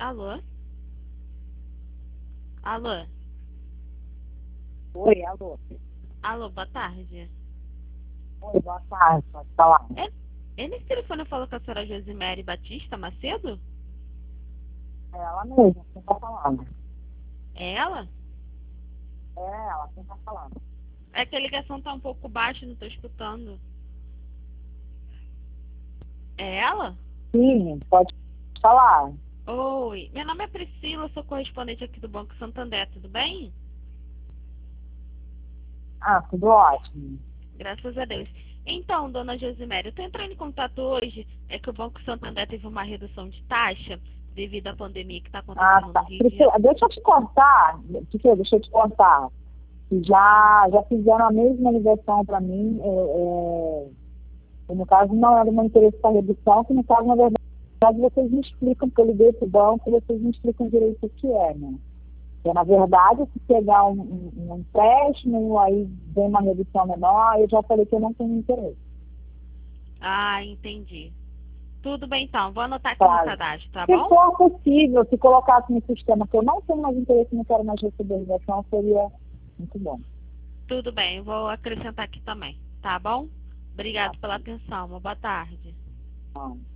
Alô? Alô? Oi, alô. Alô, boa tarde. Oi, boa tarde, pode falar. Nesse telefone eu falo com a senhora Josimere Batista Macedo? É ela mesma, quem tá falando? É ela? É ela, quem tá falando? É que a ligação tá um pouco baixa, não tô escutando. É ela? Sim, pode falar. Oi, meu nome é Priscila, sou correspondente aqui do Banco Santander, tudo bem? Ah, tudo ótimo. Graças a Deus. Então, dona Josimere, eu tô entrando em contato hoje, é que o Banco Santander teve uma redução de taxa devido à pandemia que está Ah, acontecendo no tá. Rio de Priscila, Janeiro. deixa eu te contar, deixa eu te contar. Já fizeram a mesma ligação para mim, e no caso não era meu interesse para redução, que no caso, na verdade, vocês me explicam, porque eu liguei para o banco, vocês me explicam direito o que é, né? Porque, na verdade, se pegar um empréstimo, aí vem uma redução menor, eu já falei que eu não tenho interesse. Ah, entendi. Tudo bem então, vou anotar aqui no Claro. cadastro, tá Se bom? for possível, se colocasse no sistema que eu não tenho mais interesse, não quero mais receber ligação, seria muito bom. Tudo bem, vou acrescentar aqui também, tá bom? Tá Obrigado pela bom. atenção, uma boa tarde. Então,